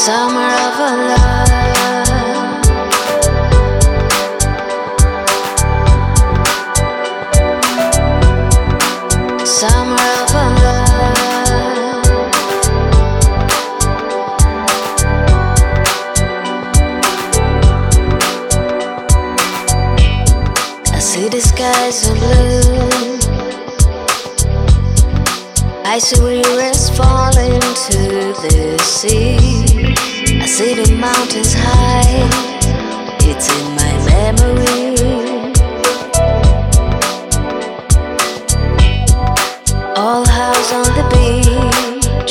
summer of our love. Summer of our love. I see the skies are blue. I see rivers falling to the sea. I see the mountains high. It's in my memory. All house on the beach,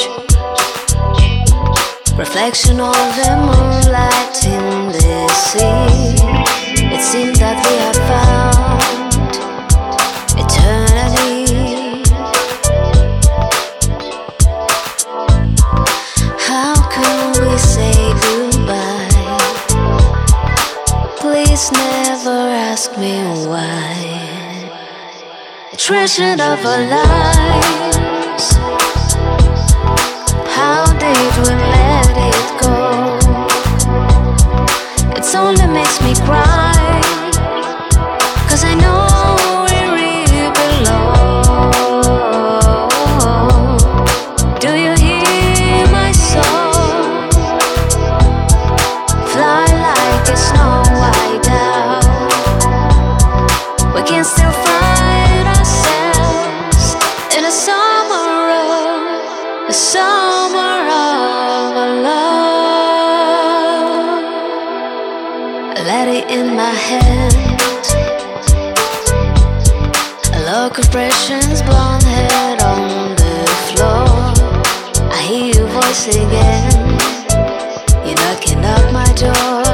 reflection of the moonlight in the sea. It seems that we have found eternity. How can we say goodbye? Please never ask me why. The treasure of our lives, how did we let it go? It only makes me cry, 'cause I know we really belong. Do you hear my song? Fly like a snow white owl. We can still find ourselves in a summer of love. Let it in my hand, a lock of precious blonde hair on the floor. I hear your voice again, you're knocking at my door.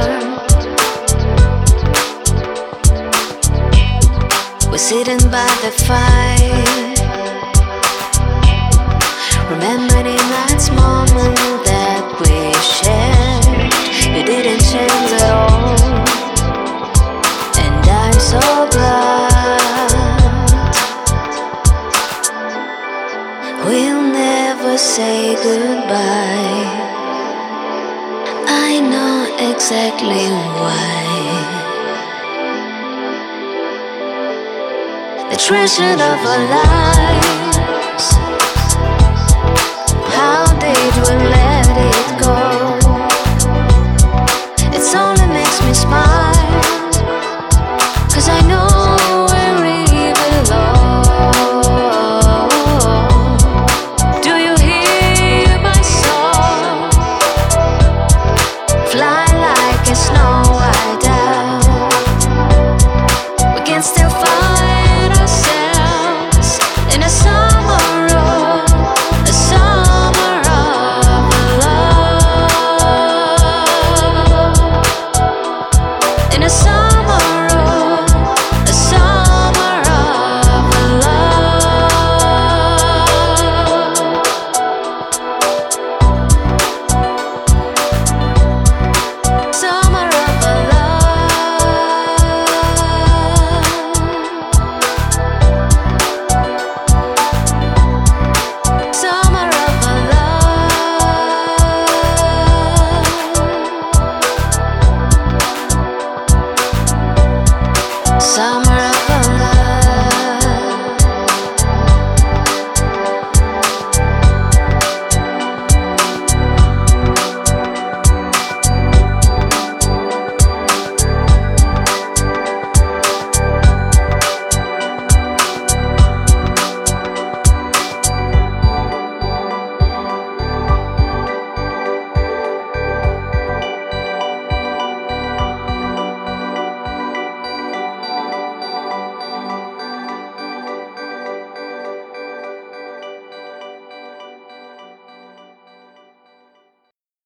We're sitting by the fire, remembering that moment that we shared. You didn't change at all, and I'm so glad. We'll never say goodbye. I know exactly why. The treasure of our lives,